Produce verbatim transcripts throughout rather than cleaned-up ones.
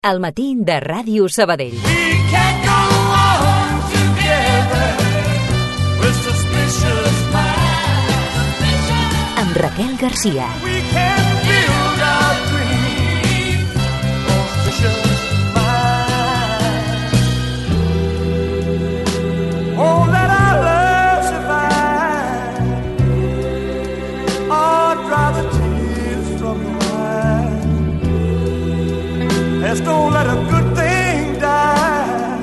Al matí de Ràdio Sabadell. Amb Raquel Garcia. Don't let a good thing die.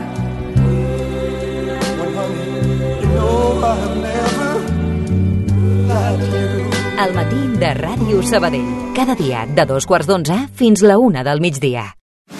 When honey, you know I have never lied to you. Al matí de Ràdio Sabadell. Cada dia de dos quarts d'onze fins la una del migdia.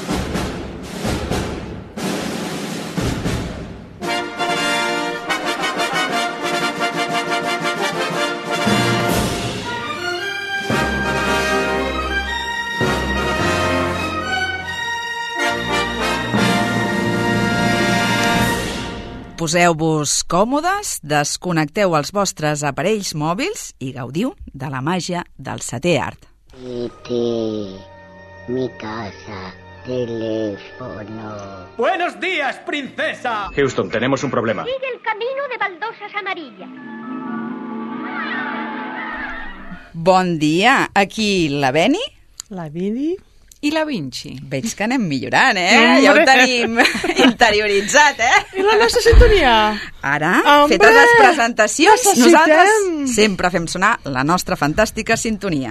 Poseu-vos còmodes, desconnecteu els vostres aparells mòbils i gaudiu de la màgia del setè art. Titi, mi casa, teléfono. ¡Buenos días, princesa! Houston, tenemos un problema. Sigue el camino de baldosas amarillas. Bon dia, aquí la Beni. La Vidi. I la Vinci. Veig que anem millorant, eh? Ja ho tenim interioritzat, eh? I la nostra sintonia? Ara, Hombre, fetes les presentacions, necessitem. nosaltres sempre fem sonar la nostra fantàstica sintonia.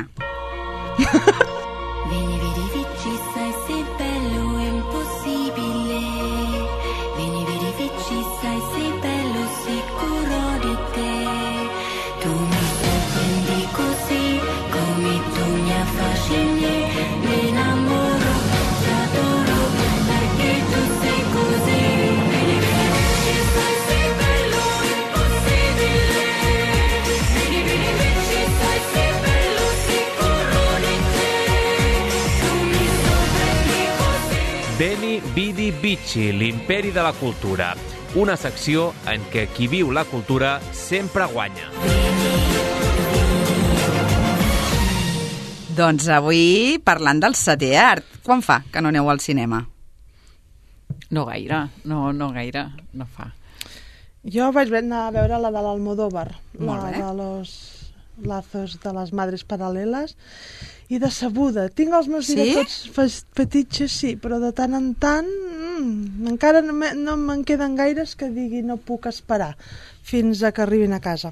Beni Vidi Vici, l'imperi de la cultura. Una secció en què qui viu la cultura sempre guanya. Doncs avui parlant del setè art. Quan fa que no aneu al cinema? No gaire, no, no gaire, no fa. Jo vaig anar a veure la de l'Almodóvar, Molt la bé. de los lazos de les madres paral·leles, i decebuda. Tinc els meus Sí? directors petitxes, sí, però de tant en tant mm, encara no, me, no me'n queden gaires que digui no puc esperar fins a que arribin a casa.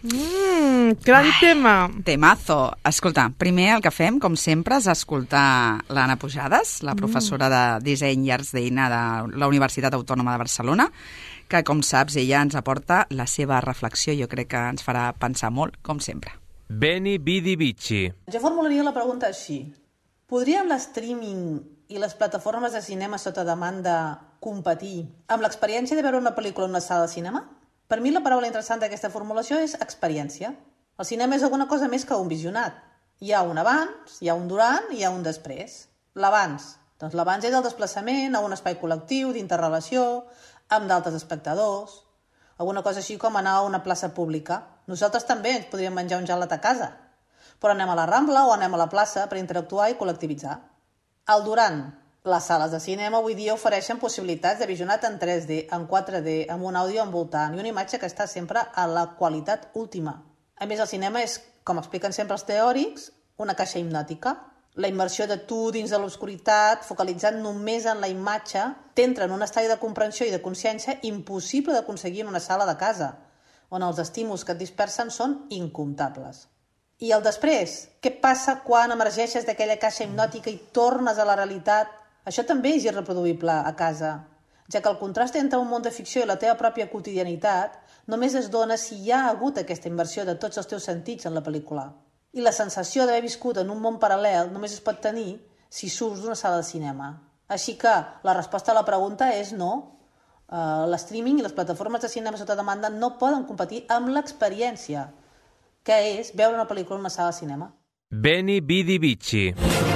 Mm, gran Ai, tema. Temazo. Escolta, primer el que fem, com sempre, és escoltar l'Anna Pujades, la professora de disseny i arts d'Eina de la Universitat Autònoma de Barcelona, que, com saps, ella ens aporta la seva reflexió. Jo crec que ens farà pensar molt, com sempre. Beni Vidi Vici. Jo formularia la pregunta així. Podrien l'streaming i les plataformes de cinema sota demanda competir amb l'experiència de veure una pel·lícula en una sala de cinema? Per mi la paraula interessant d'aquesta formulació és experiència. El cinema és alguna cosa més que un visionat. Hi ha un abans, hi ha un durant i hi ha un després. L'abans. Doncs l'abans és el desplaçament a un espai col·lectiu, d'interrelació, amb d'altres espectadors. Alguna cosa així com anar a una plaça pública. Nosaltres també ens podríem menjar un gelat a casa, però anem a la Rambla o anem a la plaça per interactuar i col·lectivitzar. El durant. Les sales de cinema avui dia ofereixen possibilitats de visionat en tres D, en quatre D, amb un àudio envoltant i una imatge que està sempre a la qualitat última. A més, el cinema és, com expliquen sempre els teòrics, una caixa hipnòtica. La immersió de tu dins de l'obscuritat, focalitzant només en la imatge, t'entra en un estadi de comprensió i de consciència impossible d'aconseguir en una sala de casa, on els estímuls que et dispersen són incomptables. I el després? Què passa quan emergeixes d'aquella caixa hipnòtica i tornes a la realitat? Això també és irreproduïble a casa, ja que el contrast entre un món de ficció i la teva pròpia quotidianitat només es dona si hi ha hagut aquesta inversió de tots els teus sentits en la pel·lícula. I la sensació d'haver viscut en un món paral·lel només es pot tenir si surts d'una sala de cinema. Així que la resposta a la pregunta és no. Uh, l'streaming i les plataformes de cinema sota demanda no poden competir amb l'experiència, que és veure una pel·lícula en una sala de cinema. Beni Vidi Vici.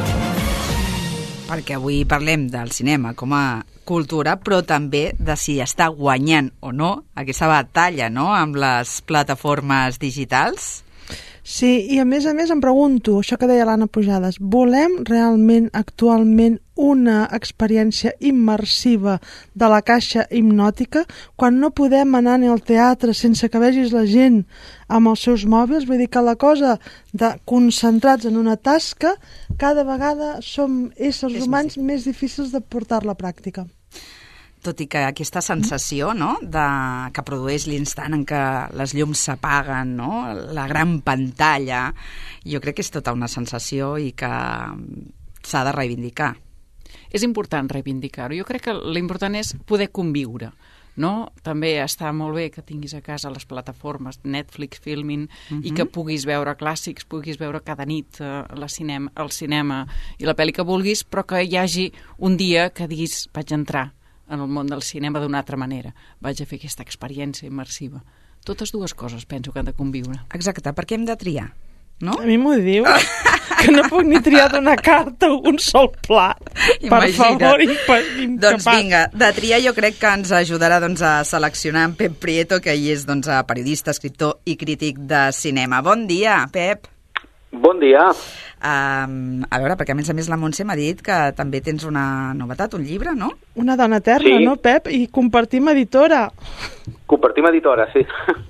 Perquè avui parlem del cinema com a cultura, però també de si està guanyant o no aquesta batalla, no?, amb les plataformes digitals. Sí, i a més a més em pregunto, això que deia l'Anna Pujades, volem realment actualment una experiència immersiva de la caixa hipnòtica quan no podem anar ni al teatre sense que vegis la gent amb els seus mòbils? Vull dir que la cosa de concentrats en una tasca, cada vegada som éssers humans més difícils de portar-la a pràctica. Tot i que aquesta sensació, no?, de, que produeix l'instant en què les llums s'apaguen, no?, la gran pantalla, jo crec que és tota una sensació i que s'ha de reivindicar. És important reivindicar-ho. Jo crec que l'important és poder conviure, no? També està molt bé que tinguis a casa les plataformes Netflix, Filmin, uh-huh. i que puguis veure clàssics, puguis veure cada nit eh, la cinema, el cinema i la pel·li que vulguis, però que hi hagi un dia que diguis vaig entrar en el món del cinema d'una altra manera. Vaig a fer aquesta experiència immersiva. Totes dues coses penso que han de conviure. Exacte, perquè hem de triar, no? A mi m'ho diu, que no puc ni triar d'una carta un sol plat. Per favor, incapaç. Doncs vinga, de triar jo crec que ens ajudarà doncs, a seleccionar en Pep Prieto, que ell és doncs, periodista, escriptor i crític de cinema. Bon dia, Pep. Bon dia. Um, a veure, perquè a més a més la Montse m'ha dit que també tens una novetat, un llibre, no? Una dona eterna, sí. No, Pep? I compartim editora. Compartim editora, sí.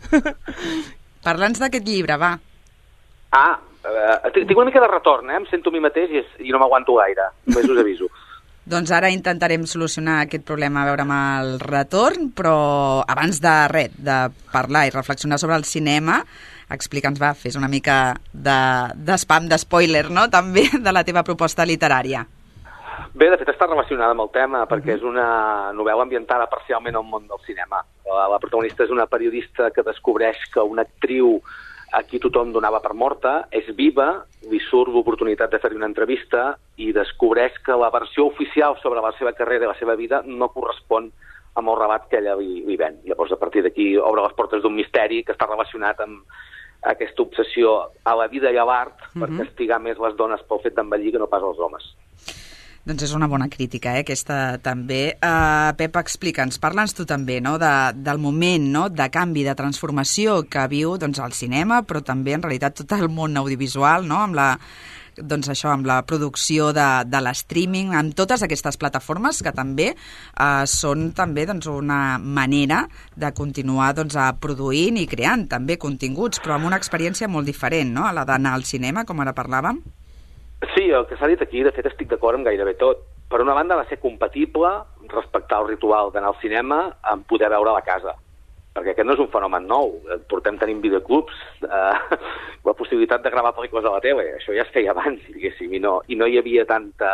Parla'ns d'aquest llibre, va. Ah, uh, tinc una mica de retorn, eh? Em sento a mi mateix i, i no m'aguanto gaire. Només us aviso. Doncs ara intentarem solucionar aquest problema a veure amb el retorn, però abans de res, de parlar i reflexionar sobre el cinema, explica'ns, va, fes una mica de, de spam, de spoiler, no?, també, de la teva proposta literària. Bé, de fet està relacionada amb el tema, perquè és una novel·la ambientada parcialment al món del cinema. La, la protagonista és una periodista que descobreix que una actriu a qui tothom donava per morta és viva, li surt l'oportunitat de fer-li una entrevista i descobreix que la versió oficial sobre la seva carrera i la seva vida no correspon amb el relat que ella li, li ven. Llavors, a partir d'aquí, obre les portes d'un misteri que està relacionat amb aquesta obsessió a la vida i a l'art uh-huh. per castigar més les dones pel fet d'envellir que no pas els homes. Doncs és una bona crítica, eh, aquesta també. Uh, Pep, explica'ns, parla'ns tu també, no?, de, del moment, no?, de canvi, de transformació que viu doncs, el cinema, però també en realitat tot el món audiovisual, no?, amb la, doncs això, amb la producció de, de l'streaming, amb totes aquestes plataformes que també uh, són també doncs, una manera de continuar doncs, a produint i creant també continguts, però amb una experiència molt diferent, no?, a la d'anar al cinema, com ara parlàvem. Sí, el que s'ha dit aquí, de fet, estic d'acord amb gairebé tot. Per una banda, va ser compatible respectar el ritual d'anar al cinema amb poder veure a la casa, perquè aquest no és un fenomen nou. Portem tenint videoclubs, eh, la possibilitat de gravar pel·lícules a la tele, això ja es feia abans, diguéssim, i no, i no hi havia tanta,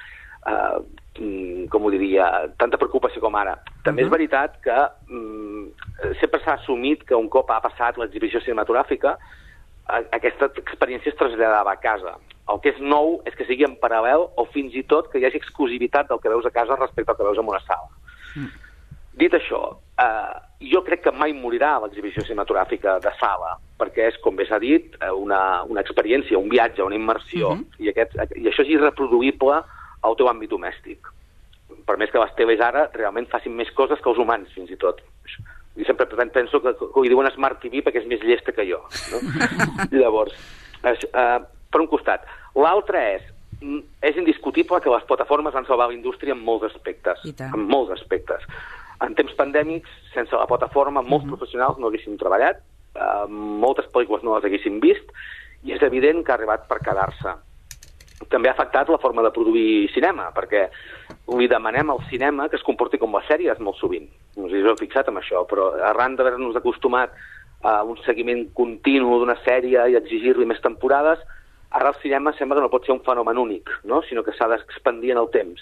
eh, com ho diria, tanta preocupació com ara. També uh-huh. és veritat que mm, sempre s'ha assumit que un cop ha passat l'exhibició cinematogràfica, aquesta experiència es traslladava a casa. El que és nou és que sigui en paral·lel o fins i tot que hi hagi exclusivitat del que veus a casa respecte al que veus en una sala. Mm. Dit això, eh, jo crec que mai morirà l'exhibició cinematogràfica de sala, perquè és, com bé s'ha dit, una, una experiència, un viatge, una immersió, mm-hmm. i, aquest, i això és irreproduïble al teu àmbit domèstic. Per més que les teles ara realment facin més coses que els humans, fins i tot. I sempre penso que, que li diuen Smart T V perquè és més llesta que jo. No? Llavors, és, eh, per un costat. L'altre és, és indiscutible que les plataformes han salvat la indústria en molts aspectes. En molts aspectes. En temps pandèmics, sense la plataforma, molts uh-huh. professionals no haguessin treballat, eh, moltes pel·lícules no les haguessin vist, i és evident que ha arribat per quedar-se. També ha afectat la forma de produir cinema, perquè li demanem al cinema que es comporti com les sèries molt sovint. No sé si us heu fixat en això, però arran d'haver-nos acostumat a un seguiment continu d'una sèrie i exigir-li més temporades, ara el cinema sembla que no pot ser un fenomen únic, no? Sinó que s'ha d'expandir en el temps.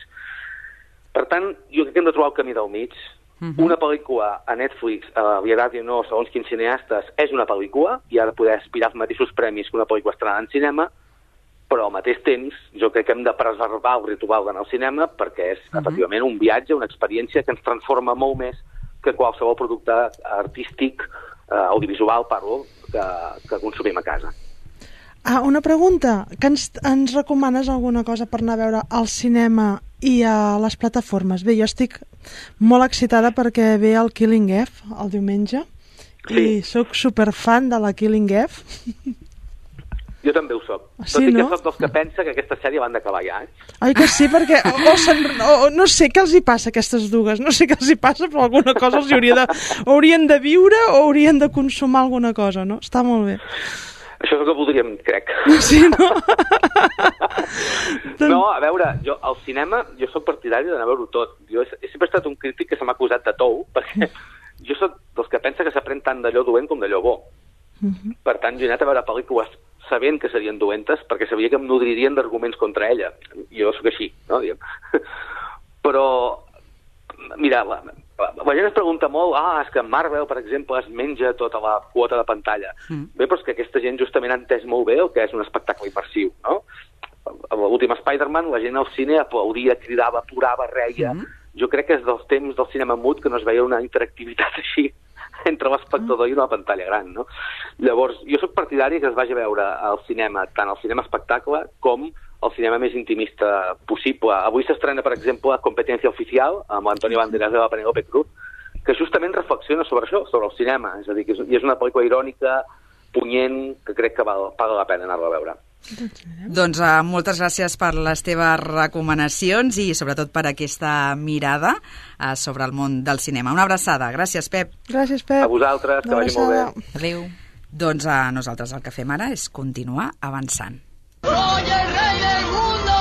Per tant, jo crec que hem de trobar el camí del mig. Uh-huh. Una pel·lícula a Netflix, a li agradi o no, segons quins cineastes, és una pel·lícula i ha de poder aspirar als mateixos premis que una pel·lícula estrenada en cinema, però al mateix temps jo crec que hem de preservar el ritual d'anar al cinema perquè és, uh-huh. efectivament, un viatge, una experiència que ens transforma molt més que qualsevol producte artístic, eh, audiovisual, parlo, que, que consumim a casa. Ah, una pregunta. Que ens, ens recomanes alguna cosa per anar a veure al cinema i a les plataformes? Bé, jo estic molt excitada perquè ve el Killing Eve el diumenge sí. i sóc superfan de la Killing Eve. Jo també ho soc. Sí, Tot i que no? soc dels que pensa que aquesta sèrie l'han d'acabar ja, eh? Oi que sí? Perquè o, o se'n, o, no sé què els hi passa a aquestes dues, no sé què els hi passa, però alguna cosa els hi hauria de, haurien de viure o haurien de consumar alguna cosa, no? Està molt bé. Això és el que voldríem, crec. Sí, no? No, a veure, jo al cinema jo sóc partidari d'anar a veure-ho tot. Jo he, he sempre estat un crític que se m'ha acusat de tou, perquè jo sóc dels que pensa que s'aprèn tant d'allò dolent com d'allò bo. Uh-huh. Per tant, jo he anat a veure pel·lícules sabent que serien dolentes perquè sabia que em nodririen d'arguments contra ella. Jo sóc així, no? Però, mira, la, la, la gent es pregunta molt, ah, és que Marvel, per exemple, es menja tota la quota de pantalla. Mm. Bé, però és que aquesta gent justament ha entès molt bé el que és un espectacle immersiu, no? A l'últim Spider-Man, la gent al cine aplaudia, cridava, plorava, reia. Mm. Jo crec que és dels temps del cinema mut que no es veia una interactivitat així entre l'espectador mm. i una pantalla gran, no? Llavors, jo sóc partidari que es vagi a veure al cinema, tant al cinema espectacle com el cinema més intimista possible. Avui s'estrena, per exemple, Competencia Oficial, amb l'Antonio Banderas de la Penélope Cruz, que justament reflexiona sobre això, sobre el cinema. És a dir, que és una pel·lícula irònica, punyent, que crec que val, paga la pena anar-la a veure. Doncs uh, moltes gràcies per les teves recomanacions i sobretot per aquesta mirada uh, sobre el món del cinema. Una abraçada. Gràcies, Pep. Gràcies, Pep. A vosaltres, que vagi molt bé. Adéu. Doncs uh, nosaltres el que fem ara és continuar avançant. ¡Soy el rey del mundo!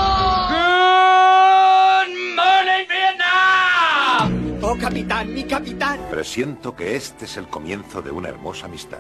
¡Good morning, Vietnam! Oh, capitán, mi capitán. Presiento que este es el comienzo de una hermosa amistad.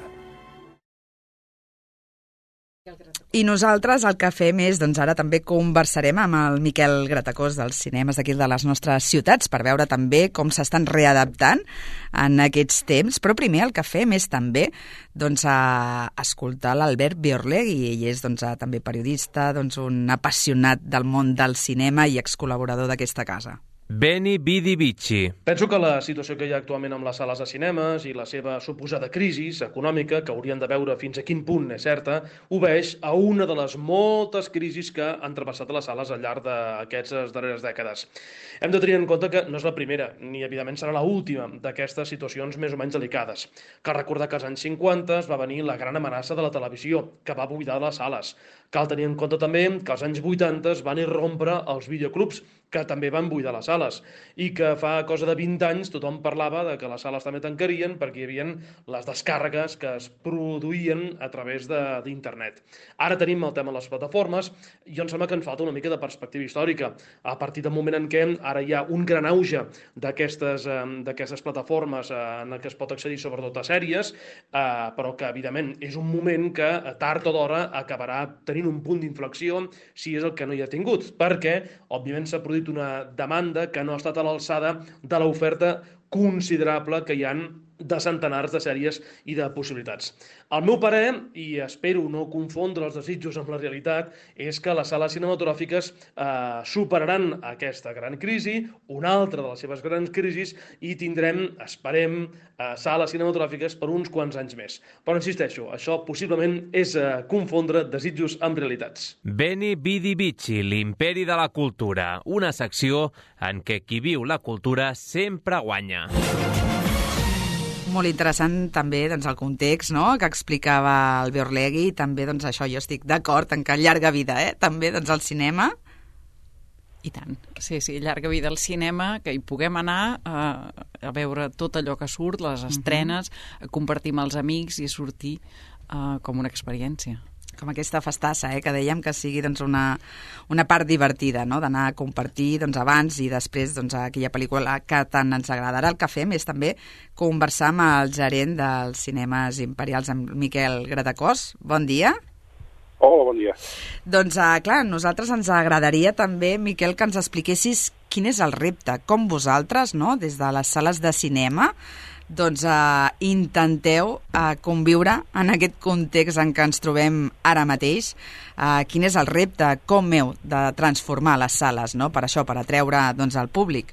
I nosaltres el que fem és, doncs ara també conversarem amb el Miquel Gratacós dels cinemes d'aquí de les nostres ciutats per veure també com s'estan readaptant en aquests temps, però primer el que fem és també doncs, a escoltar l'Albert Biorlegui, i ell és doncs, a, també periodista, doncs, un apassionat del món del cinema i excol·laborador d'aquesta casa. Beni Bidi Bici. Penso que la situació que hi ha actualment amb les sales de cinemes i la seva suposada crisi econòmica, que haurien de veure fins a quin punt és certa, obeix a una de les moltes crisis que han travessat les sales al llarg d'aquestes darreres dècades. Hem de tenir en compte que no és la primera, ni evidentment serà l'última d'aquestes situacions més o menys delicades. Cal recordar que als anys cinquanta va venir la gran amenaça de la televisió, que va buidar les sales. Cal tenir en compte també que als anys vuitanta van irrompre els videoclubs, que també van buidar les sales, i que fa cosa de vint anys tothom parlava de que les sales també tancarien perquè hi havia les descàrregues que es produïen a través d'internet. Ara tenim el tema de les plataformes i em sembla que ens falta una mica de perspectiva històrica. A partir del moment en què ara hi ha un gran auge d'aquestes d'aquestes plataformes en què es pot accedir sobretot a sèries, però que evidentment és un moment que tard o d'hora acabarà tenint un punt d'inflexió si és el que no hi ha tingut, perquè òbviament s'ha produït una demanda que no ha estat a l'alçada de l'oferta considerable que hi ha de centenars de sèries i de possibilitats. El meu parer, i espero no confondre els desitjos amb la realitat, és que les sales cinematogràfiques eh, superaran aquesta gran crisi, una altra de les seves grans crisis, i tindrem, esperem, eh, sales cinematogràfiques per uns quants anys més. Però insisteixo, això possiblement és eh, confondre desitjos amb realitats. Beni Bidi Bici, l'imperi de la cultura, una secció en què qui viu la cultura sempre guanya. Molt interessant també doncs, el context, no?, que explicava el Biorlegui, i també doncs, això jo estic d'acord en que llarga vida, eh? també doncs, al cinema. I tant, sí, sí, llarga vida al cinema, que hi puguem anar a, a veure tot allò que surt, les estrenes, a compartir amb els amics i a sortir uh, com una experiència. Com aquesta festassa, eh, que dèiem que sigui doncs, una, una part divertida, no?, d'anar a compartir doncs, abans i després doncs, aquella pel·lícula que tant ens agrada. Ara el que fem és també conversar amb el gerent dels cinemes imperials, amb Miquel Gratacós. Bon dia. Hola, bon dia. Doncs, uh, clar, a nosaltres ens agradaria també, Miquel, que ens expliquessis quin és el repte, com vosaltres, no?, des de les sales de cinema, doncs uh, intenteu uh, conviure en aquest context en què ens trobem ara mateix. Uh, quin és el repte, com heu de transformar les sales, no?, per això, per atreure doncs, al públic?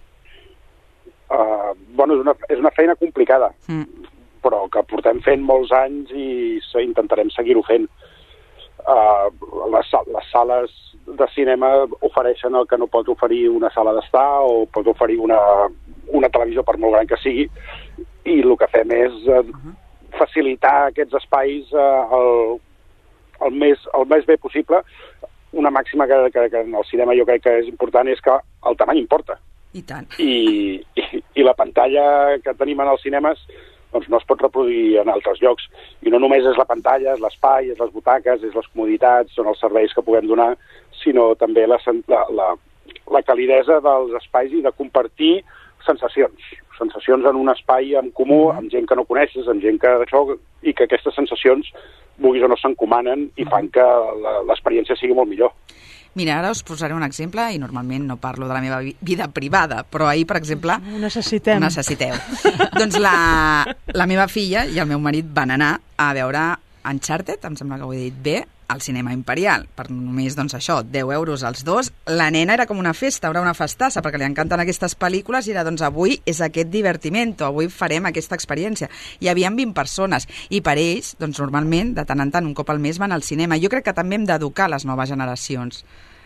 Uh, bueno, és una, és una feina complicada, mm. però que portem fent molts anys i intentarem seguir-ho fent. Uh, les, les sales de cinema ofereixen el que no pot oferir una sala d'estar o pot oferir una, una televisió, per molt gran que sigui, i el que fem és uh, facilitar aquests espais uh, al, el més, el més bé possible. Una màxima que, que, que en el cinema jo crec que és important és que el tamany importa. I tant. I, i, i la pantalla que tenim en els cinemes doncs no es pot reproduir en altres llocs. I no només és la pantalla, és l'espai, és les butaques, és les comoditats, són els serveis que puguem donar, sinó també la, la, la, la calidesa dels espais i de compartir sensacions. Sensacions en un espai en comú, amb gent que no coneixes, amb gent que això, i que aquestes sensacions, vulguis o no, s'encomanen i fan que l'experiència sigui molt millor. Mira, ara us posaré un exemple, i normalment no parlo de la meva vida privada, però ahir, per exemple... Ho necessitem. Ho necessiteu. Doncs la, la meva filla i el meu marit van anar a veure Uncharted, em sembla que ho he dit bé, al Cinema Imperial, per només, doncs això, deu euros als dos. La nena era com una festa, era una festassa, perquè li encanten aquestes pel·lícules, i era, doncs, avui és aquest divertimento, avui farem aquesta experiència. Hi havia vint persones, i per ells, doncs, normalment, de tant en tant, un cop al mes, van al cinema. Jo crec que també hem d'educar les noves generacions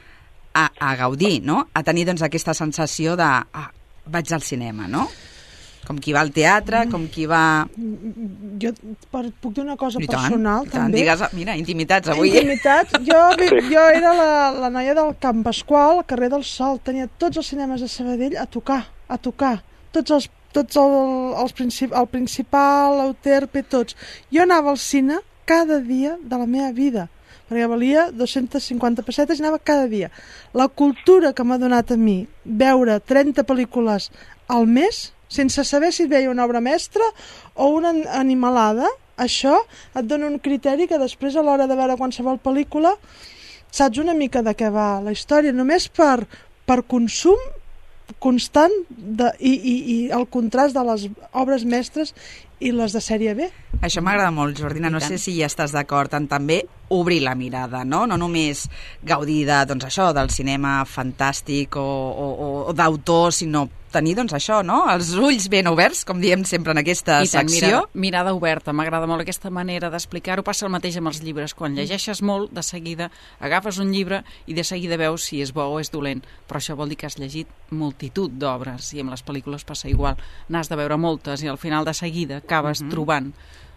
a, a gaudir, no?, a tenir, doncs, aquesta sensació de, ah, vaig al cinema, no?, com qui va al teatre, com qui va... Jo per, puc dir una cosa I tant, personal, i tant. també. Digues, mira, intimitats avui. Intimitats. Jo, jo era la, la noia del Camp Pasqual, al carrer del Sol. Tenia tots els cinemes de Sabadell a tocar, a tocar. Tots els, tots el, els princip, el principal, l'Euterpe, tots. Jo anava al cine cada dia de la meva vida, perquè valia dos-centes cinquanta pessetes i anava cada dia. La cultura que m'ha donat a mi veure trenta pel·lícules al mes, sense saber si et veia una obra mestra o una animalada, això et dona un criteri que després, a l'hora de veure qualsevol pel·lícula, saps una mica de què va la història, només per, per consum constant de, i, i, i el contrast de les obres mestres i les de sèrie B. Això m'agrada molt, Jordina. No sé si hi estàs d'acord en també obrir la mirada, no? No només gaudir de, doncs, això, del cinema fantàstic o, o, o d'autor, sinó tenir, doncs, això, no? Els ulls ben oberts, com diem sempre en aquesta I tant, secció. Mirada, mirada oberta. M'agrada molt aquesta manera d'explicar-ho. Passa el mateix amb els llibres. Quan llegeixes molt, de seguida agafes un llibre i de seguida veus si és bo o és dolent. Però això vol dir que has llegit multitud d'obres, i amb les pel·lícules passa igual. N'has de veure moltes i al final de seguida acabes uh-huh. trobant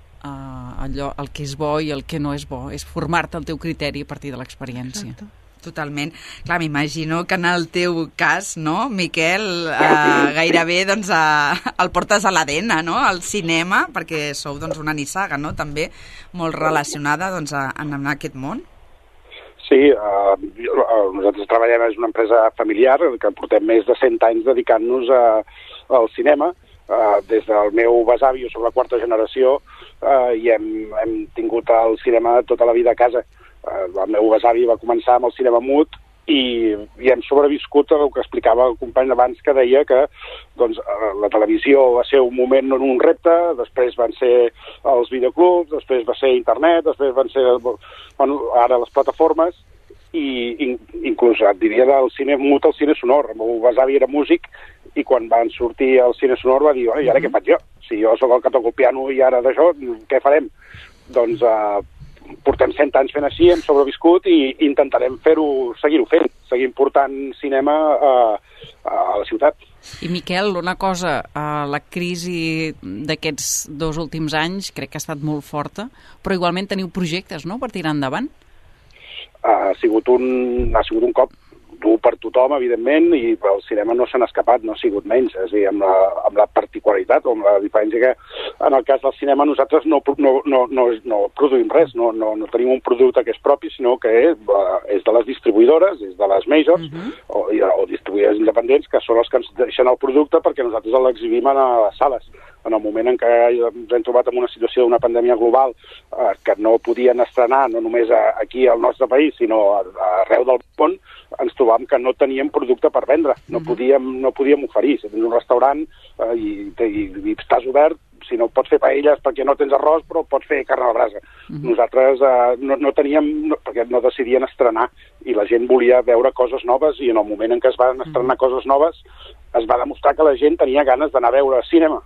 uh, allò, el que és bo i el que no és bo. És formar-te el teu criteri a partir de l'experiència. Exacte. Totalment. Clar, m'imagino que en el teu cas, no, Miquel, eh, gairebé doncs, eh, el portes a l'A D N, no?, al cinema, perquè sou, doncs, una nissaga, no?, també molt relacionada, doncs, a, en aquest món. Sí, uh, nosaltres treballem, és una empresa familiar que portem més de cent anys dedicant-nos a, al cinema. Uh, des del meu besavi, jo soc la quarta generació, uh, i hem, hem tingut el cinema tota la vida a casa. Uh, el meu besavi va començar amb el cinema mut i, i hem sobreviscut el que explicava el company abans, que deia que doncs, uh, la televisió va ser un moment, un repte, després van ser els videoclubs, després va ser internet, després van ser, bueno, ara les plataformes, i in, inclús et diria del cine mut al cine sonor. El meu besavi era músic i quan van sortir al cine sonor va dir, i ara què faig jo? Si jo sóc el que toco el piano i ara d'això, què farem? Doncs uh, portem cent anys fent així, hem sobreviscut i intentarem fer-ho, seguir-ho fent, seguir portant cinema a, a la ciutat. I Miquel, una cosa, la crisi d'aquests dos últims anys crec que ha estat molt forta, però igualment teniu projectes, no?, per tirar endavant? Ha sigut un, ha sigut un cop dur per tothom, evidentment, i el cinema no se n'ha escapat, no ha sigut menys, és a dir, amb la, amb la particularitat o amb la diferència que en el cas del cinema nosaltres no, no, no, no, no produïm res, no, no, no tenim un producte que és propi, sinó que és, és de les distribuïdores, és de les majors, uh-huh. o, o distribuïdores independents, que són els que ens deixen el producte perquè nosaltres l'exhibim a les sales. En el moment en què ens hem trobat en una situació d'una pandèmia global eh, que no podien estrenar, no només a, aquí al nostre país, sinó a, a arreu del món, ens trobàvem que no teníem producte per vendre, no, uh-huh. podíem, no podíem oferir. Si tens un restaurant eh, i, i, i estàs obert, si no pots fer paelles perquè no tens arròs, però pots fer carn a la brasa. Uh-huh. Nosaltres eh, no, no teníem, no, perquè no decidien estrenar, i la gent volia veure coses noves, i en el moment en què es van estrenar uh-huh. coses noves, es va demostrar que la gent tenia ganes d'anar a veure cinema,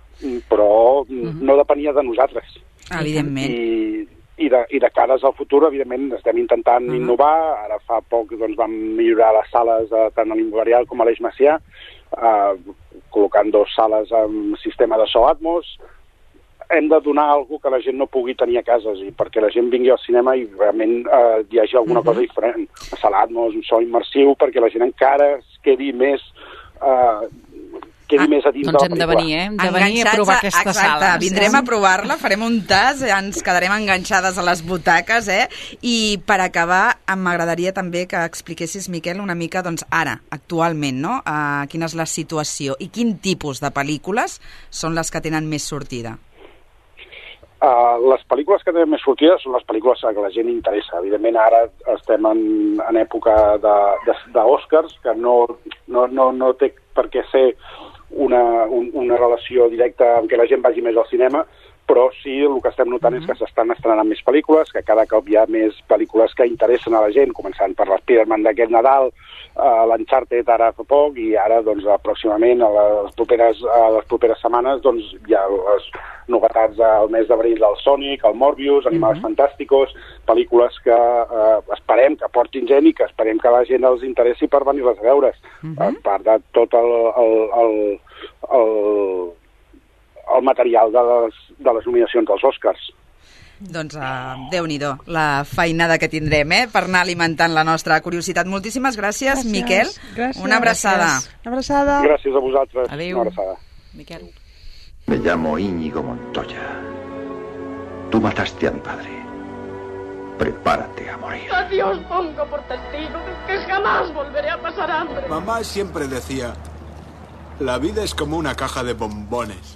però uh-huh. no depenia de nosaltres. Evidentment. I, i, de, i de cares al futur, evidentment, estem intentant uh-huh. innovar. Ara fa poc doncs, vam millorar les sales eh, tant a l'Imperial com a l'Eix Macià, eh, col·locant dos sales amb sistema de so Atmos. hem de donar alguna que la gent no pugui tenir a cases, i perquè la gent vingui al cinema i realment eh, hi hagi alguna uh-huh. cosa diferent. Una sala Atmos, un so immersiu, perquè la gent encara es quedi més... Eh, quedi ah, més a dins doncs de la hem de venir, eh? Hem de venir a provar aquesta exacte, sala. Vindrem a provar-la, farem un tas, ens quedarem enganxades a les butaques, eh? I per acabar, m'agradaria també que expliquessis, Miquel, una mica, doncs, ara, actualment, no? Uh, quina és la situació i quin tipus de pel·lícules són les que tenen més sortida? Uh, les pel·lícules que tenen més sortida són les pel·lícules que la gent interessa. Evidentment, ara estem en, en època d'Oscars, que no, no, no, no té per què ser una, un, una relació directa amb què la gent vagi més al cinema, però sí el que estem notant mm-hmm. és que s'estan estrenant més pel·lícules, que cada cop hi ha més pel·lícules que interessen a la gent, començant per l'Spiderman d'aquest Nadal, uh, l'Uncharted ara fa poc, i ara, doncs, pròximament, a les properes, a les properes setmanes, doncs, hi ha les novetats al mes d'abril del Sonic, el Morbius, Animals mm-hmm. Fantàsticos, pel·lícules que uh, esperem que portin gent i que esperem que la gent els interessi per venir-les a veure's. Mm-hmm. A part de tot el... el, el, el el material de les, de les nominacions dels Oscars. Doncs uh, Déu-n'hi-do, la feinada que tindrem, eh?, per anar alimentant la nostra curiositat. Moltíssimes gràcies, gràcies. Miquel. Gràcies. Una abraçada. Gràcies. Una abraçada. Gràcies a vosaltres. Adéu. Una abraçada. Miquel. Me llamo Íñigo Montoya. Tú mataste a mi padre. Prepárate a morir. A Dios pongo por testigo que jamás volveré a pasar hambre. Mamá siempre decía, la vida es como una caja de bombones.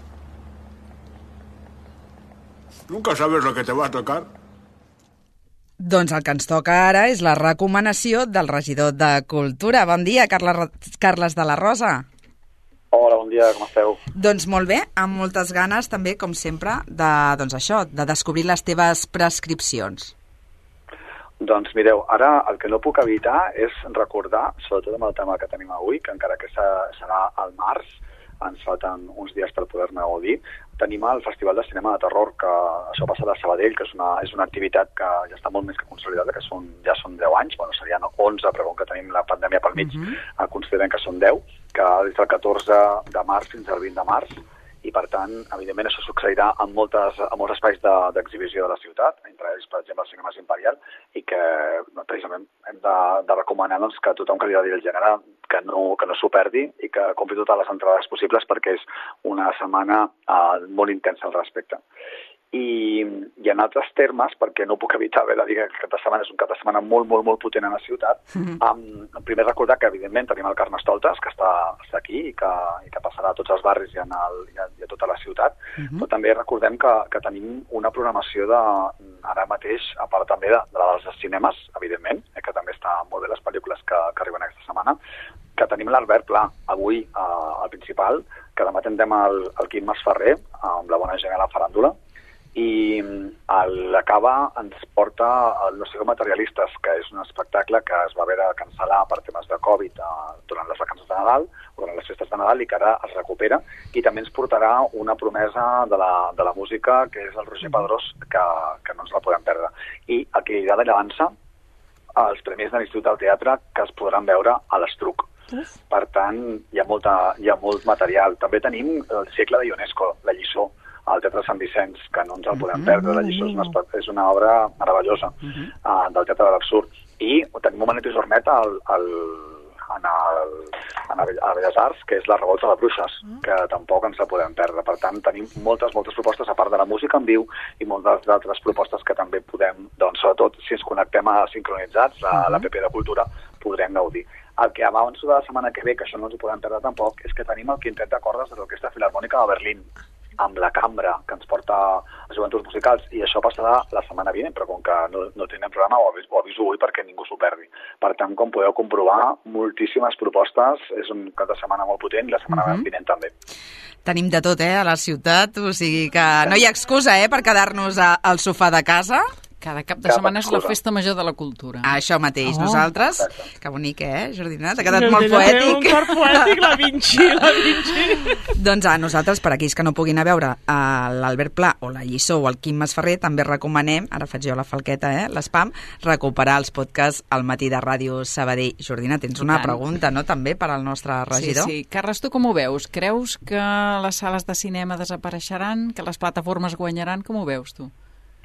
Nunca sabes lo que te va a tocar. Doncs el que ens toca ara és la recomanació del regidor de Cultura. Bon dia, Carles, Carles de la Rosa. Hola, bon dia, com esteu? Doncs molt bé, amb moltes ganes també, com sempre, de, doncs això, de descobrir les teves prescripcions. Doncs mireu, ara el que no puc evitar és recordar, sobretot amb el tema que tenim avui, que encara que serà al març, ens falten uns dies per poder-ne gaudir, tenim el Festival de Cinema de Terror, que això passa a Sabadell, que és una, és una activitat que ja està molt més que consolidada, que són, ja són deu anys, bueno, serien onze, però com que tenim la pandèmia pel mig, uh-huh. considerem que són deu, que des del catorze de març fins al vint de març, i per tant, evidentment, això succeirà en, moltes, en molts espais d'exhibició de, de la ciutat, entre ells, per exemple, el Cinemes Imperial, i que precisament hem de, de recomanar doncs, que tothom que li agradi el gènere que no, que no s'ho perdi i que compri totes les entrades possibles, perquè és una setmana uh, molt intensa al respecte. I, i en altres termes, perquè no puc evitar haver de dir que el cap de setmana és un cap de setmana molt, molt, molt potent a la ciutat, mm-hmm. um, primer recordar que, evidentment, tenim el Carnestoltes, que està, està aquí i que, i que passarà a tots els barris i, en el, i, a, i a tota la ciutat, mm-hmm. però també recordem que, que tenim una programació de, ara mateix, a part també de, de dels cinemes, evidentment, eh, que també està molt bé les pel·lícules que, que arriben aquesta setmana, que tenim l'Albert Pla, avui eh, al principal, que demà tindrem el, el Quim Masferrer, amb la bona gent a la faràndula, i l'acaba ens porta el No Sigueu Materialistes, que és un espectacle que es va haver de cancel·lar per temes de Covid durant les vacances de Nadal, o durant les festes de Nadal, i que ara es recupera, i també ens portarà una promesa de la, de la música, que és el Roger Pedrós, que, que no ens la podem perdre. I el que hi ha de llevança, els Premis de l'Institut del Teatre, que es podran veure a l'Estruc. Per tant, hi ha, molta, hi ha molt material. També tenim el Segle de Ionesco, la lliçó, al Teatre Sant Vicenç, que no ens el podem perdre. La lliçó és una, és una obra meravellosa uh-huh. uh, del Teatre de l'Absurd. I tenim un Manet i Jornet al, al, en, el, en el, a Belles Arts, que és la Revolta de Bruixes, uh-huh. que tampoc ens la podem perdre. Per tant, tenim moltes, moltes propostes, a part de la música en viu, i moltes d'altres propostes que també podem, doncs, sobretot, si ens connectem a sincronitzats, a uh-huh. l'App de Cultura, podrem gaudir. El que avanço de la setmana que ve, que això no ens ho podem perdre tampoc, és que tenim el quintet de cordes de l'Orquestra Filharmònica de Berlín, amb la cambra que ens porta a Joventuts Musicals, i això passarà la setmana vinent, però com que no, no tenim programa, ho aviso, ho aviso avui perquè ningú s'ho perdi. Per tant, com podeu comprovar, moltíssimes propostes, és un cap de setmana molt potent, i la setmana uh-huh. vinent també. Tenim de tot, eh, a la ciutat, o sigui que no hi ha excusa, eh, per quedar-nos a, al sofà de casa. cada cap de setmana és la festa major de la cultura. Ah, això mateix, oh. nosaltres. Que bonic, eh, Jordina? T'ha quedat molt poètic. Un cor poètic, la Vinci, la Vinci. Doncs a nosaltres, per aquells que no puguin a veure l'Albert Pla o la Lliçó o el Quim Masferrer, també recomanem, ara faig jo la falqueta, eh, l'espam, recuperar els podcasts al matí de Ràdio Sabadell. Jordina, tens una pregunta, no?, també per al nostre regidor. Sí, sí. Carles, tu com ho veus? Creus que les sales de cinema desapareixeran, que les plataformes guanyaran? Com ho veus, tu?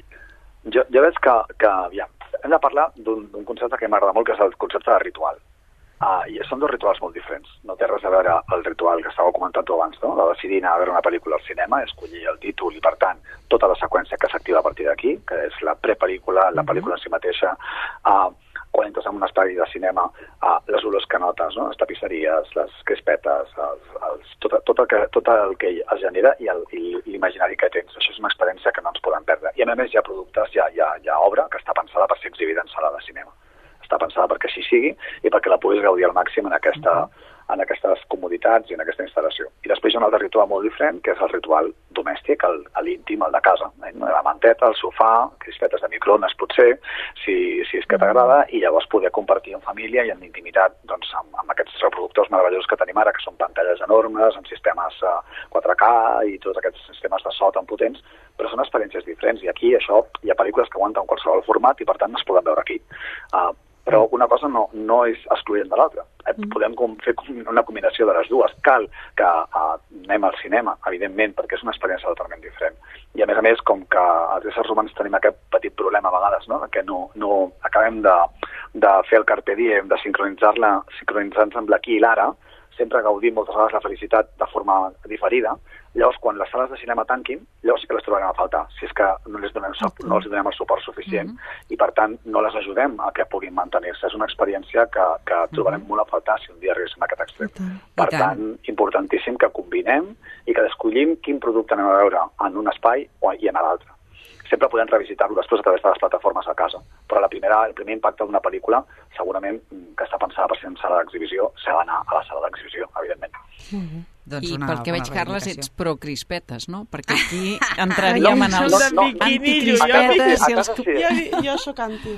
Jo, jo veig que, que aviam, hem de parlar d'un concepte que m'agrada molt, que és el concepte de ritual. Uh, I són dos rituals molt diferents. No té res a veure el ritual que estàveu comentant tu abans, no?, de decidir anar a veure una pel·lícula al cinema, escollir el títol i, per tant, tota la seqüència que s'activa a partir d'aquí, que és la prepel·lícula, la pel·lícula en si mateixa, uh, quan entres en un espai de cinema, uh, les olors que notes, no?, les tapisseries, les crispetes, els, els, tot, tot, el que, tot el que es genera i l'imaginari que tens. Això és una experiència que no ens podem perdre. I a més hi ha productes, hi ha, hi ha, hi ha obra que està pensada per ser exhibida en sala de cinema. Està pensada perquè així sigui i perquè la puguis gaudir al màxim en, aquesta, en aquestes comoditats i en aquesta instal·lació. I després hi ha un altre ritual molt diferent, que és el ritual domèstic, l'íntim, el de casa. Eh? La manteta, el sofà, crispetes de microones potser, si, si és que t'agrada, i llavors poder compartir en família i en intimitat doncs, amb, amb aquests reproductors meravellosos que tenim ara, que són pantalles enormes, amb sistemes uh, quatre K i tots aquests sistemes de so tan potents, però són experiències diferents, i aquí això hi ha pel·lícules que aguanten qualsevol format i per tant es poden veure aquí. Uh, Però una cosa no, no és excloent de l'altra. Podem fer una combinació de les dues. Cal que uh, anem al cinema, evidentment, perquè és una experiència totalment diferent. I a més a més, com que els éssers humans tenim aquest petit problema a vegades, no?, que no, no acabem de, de fer el carpe diem, de sincronitzar-la, sincronitzar-nos amb l'aquí i l'ara, sempre gaudim moltes vegades la felicitat de forma diferida. Llavors, quan les sales de cinema tanquin, llavors sí que les trobarem a faltar, si és que no els donem, no els donem el suport suficient mm-hmm. i, per tant, no les ajudem a que puguin mantenir-se. És una experiència que, que trobarem mm-hmm. molt a faltar si un dia arribéssim a aquest extrem. Per tant, importantíssim que combinem i que escollim quin producte anem a veure en un espai i en l'altre. Sempre podem revisitar-lo després a través de les plataformes a casa, però la primera, el primer impacte d'una pel·lícula, segurament, que està pensada per ser en sala d'exhibició, s'ha d'anar a la sala d'exhibició, evidentment. Mm-hmm. Doncs I una, pel que veig, Carles, ets pro-crispetes, no? Perquè aquí no, entraríem en els no, no, anticrispetes i els... Jo, jo sóc anti.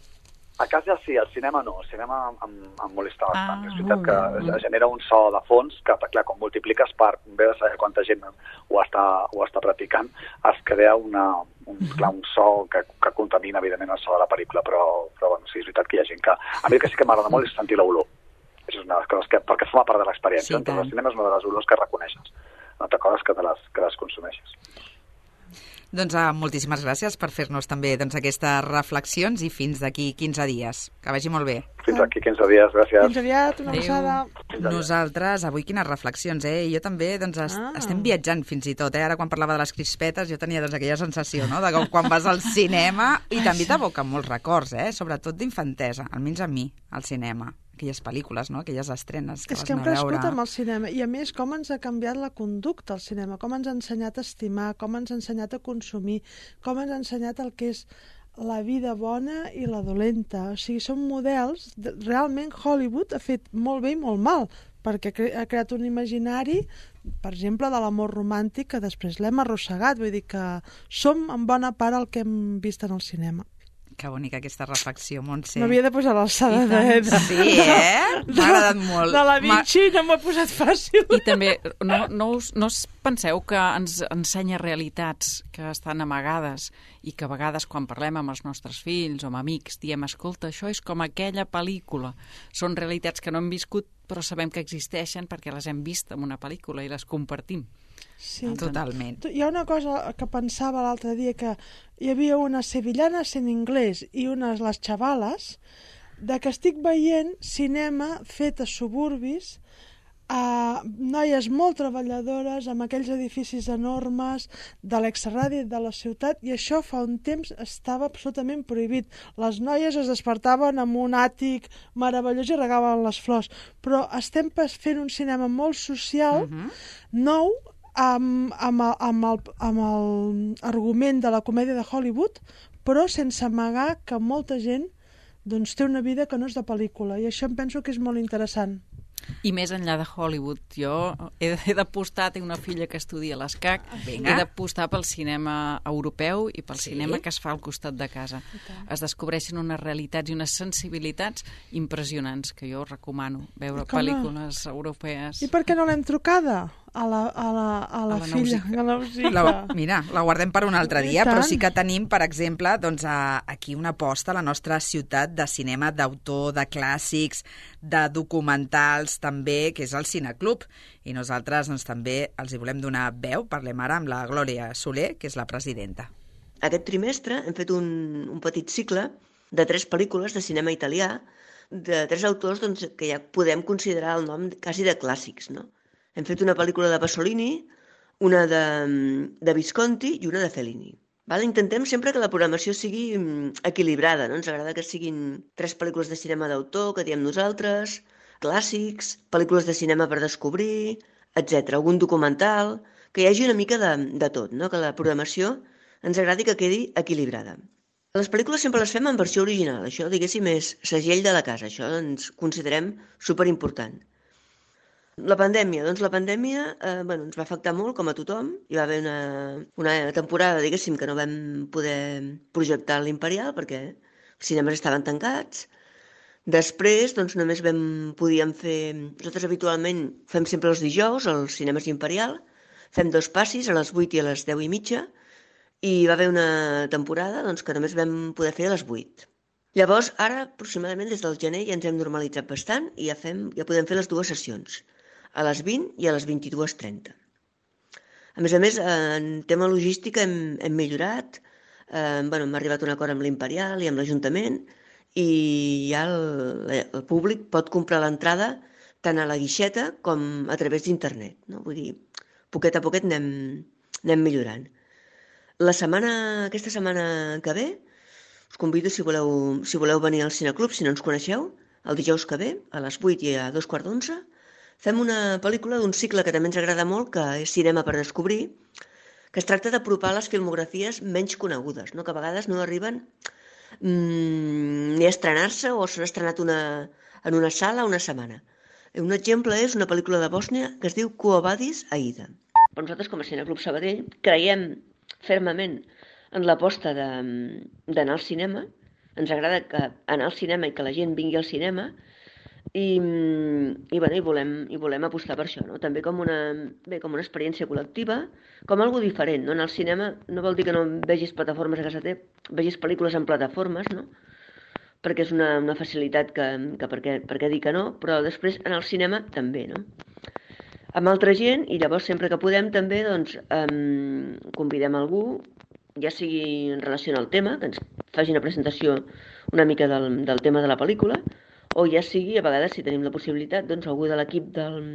A casa sí, al cinema no. Al cinema em, em molesta bastant. Ah, és veritat que es genera un so de fons que, clar, quan multipliques per bé de saber quanta gent ho està, ho està practicant, es crea una, un, clar, un so que, que contamina, evidentment, el so de la pel·lícula, però, però bueno, sí, és veritat que hi ha gent que... A mi que sí que m'agrada molt és sentir l'olor. És una de les coses que, perquè forma part de l'experiència. Sí, entonces, el cinema és una de les olors que reconeixes. Una altra cosa és que te les, que les consumeixes. Doncs uh, moltíssimes gràcies per fer-nos també doncs, aquestes reflexions i fins d'aquí quinze dies. Que vagi molt bé. Fins d'aquí quinze dies, gràcies. Fins aviat, una abraçada. Nosaltres, avui quines reflexions, eh? Jo també, doncs, est ah. estem viatjant fins i tot, eh? Ara quan parlava de les crispetes jo tenia doncs, aquella sensació, no?, de que quan vas al cinema i també t'evoquen molts records, eh? Sobretot d'infantesa, almenys a mi, al cinema. Aquelles pel·lícules, no?, aquelles estrenes que és vas que hem anar a veure. crescut amb el cinema i a més com ens ha canviat la conducta al cinema, com ens ha ensenyat a estimar, com ens ha ensenyat a consumir, com ens ha ensenyat el que és la vida bona i la dolenta. O sigui, són models, de, realment Hollywood ha fet molt bé i molt mal, perquè ha creat un imaginari, per exemple, de l'amor romàntic que després l'hem arrossegat, vull dir que som en bona part el que hem vist en el cinema. Que bonica aquesta reflexió, Montse. M'havia de posar l'alçada de... Sí, eh? M'ha agradat molt. De la Vinci no m'ha posat fàcil. I també, no, no, us, no us penseu que ens ensenya realitats que estan amagades i que a vegades quan parlem amb els nostres fills o amb amics diem, escolta, això és com aquella pel·lícula. Són realitats que no hem viscut però sabem que existeixen perquè les hem vist en una pel·lícula i les compartim. Sí, totalment. Hi ha una cosa que pensava l'altre dia, que hi havia unes sevillanes en anglès i unes les xavales, de que estic veient cinema fet a suburbis, a noies molt treballadores amb aquells edificis enormes de l'exradi de la ciutat, i això fa un temps estava absolutament prohibit. Les noies es despertaven amb un àtic meravellós i regaven les flors, però estem fent un cinema molt social, uh-huh. nou, amb, amb, el, amb, el, amb el argument de la comèdia de Hollywood, però sense amagar que molta gent doncs, té una vida que no és de pel·lícula, i això em penso que és molt interessant. I més enllà de Hollywood. Jo he, he d'apostar, tinc una filla que estudia l'ESCAC, Vinga. he d'apostar pel cinema europeu i pel Sí. cinema que es fa al costat de casa. Es descobreixen unes realitats i unes sensibilitats impressionants, que jo recomano veure Com no? pel·lícules europees. I per què no l'hem trucada? A la, a la, a la, A la filla, Nausica. a la Nausica. La, mira, la guardem per un altre I dia, tant. però sí que tenim, per exemple, doncs, a, aquí una aposta a la nostra ciutat de cinema d'autor, de clàssics, de documentals, també, que és el Cineclub. I nosaltres doncs, també els hi volem donar veu. Parlem ara amb la Glòria Soler, que és la presidenta. Aquest trimestre hem fet un, un petit cicle de tres pel·lícules de cinema italià, de tres autors doncs, que ja podem considerar el nom quasi de clàssics, no? Hem fet una pel·lícula de Pasolini, una de, de Visconti i una de Fellini. Val? Intentem sempre que la programació sigui equilibrada, no? Ens agrada que siguin tres pel·lícules de cinema d'autor, que diem nosaltres, clàssics, pel·lícules de cinema per descobrir, etcètera. Algun documental, que hi hagi una mica de, de tot, no? Que la programació ens agradi que quedi equilibrada. Les pel·lícules sempre les fem en versió original, això, diguéssim, és segell de la casa, això ens considerem superimportant. La pandèmia, doncs la pandèmia eh, bueno, ens va afectar molt, com a tothom. Hi va haver una, una temporada, diguéssim, que no vam poder projectar l'Imperial perquè els cinemes estaven tancats. Després, doncs, només vam, podíem fer... Nosaltres habitualment fem sempre els dijous als cinemes Imperial, fem dos passis a les vuit i a les deu i mitja, i hi va haver una temporada doncs, que només vam poder fer a les vuit. Llavors, ara, aproximadament des del gener, ja ens hem normalitzat bastant i ja, fem, ja podem fer les dues sessions, a les vint i a les vint-i-dues trenta. A més a més, en tema logística hem, hem millorat, eh, bueno, hem arribat a un acord amb l'Imperial i amb l'Ajuntament, i ja el, el públic pot comprar l'entrada tant a la guixeta com a través d'internet, no? Vull dir, poquet a poquet anem, anem millorant. La setmana, aquesta setmana que ve, us convido, si voleu, si voleu venir al Cineclub, si no ens coneixeu, el dijous que ve, a les vuit i a dos quarts d'onze, fem una pel·lícula d'un cicle que també ens agrada molt, que és Cinema per descobrir, que es tracta d'apropar les filmografies menys conegudes, no? Que a vegades no arriben mmm, ni a estrenar-se o s'han estrenat una, en una sala una setmana. Un exemple és una pel·lícula de Bòsnia que es diu Quo Vadis Aida. Però nosaltres, com a Cineclub Sabadell, creiem fermament en l'aposta d'anar al cinema. Ens agrada que anar al cinema i que la gent vingui al cinema, i, i, bueno, i, volem, i volem apostar per això, no? També com una, bé, com una experiència col·lectiva, com algo diferent, no? Anar al cinema no vol dir que no vegis plataformes a casa teva, vegis pel·lícules en plataformes, no? Perquè és una, una facilitat que, que per, què, per què dir que no, però després anar al cinema també, no? Amb altra gent, i llavors sempre que podem també doncs, um, convidem algú, ja sigui en relació al tema, que ens faci una presentació una mica del, del tema de la pel·lícula, o ja sigui, a vegades, si tenim la possibilitat, doncs algú de l'equip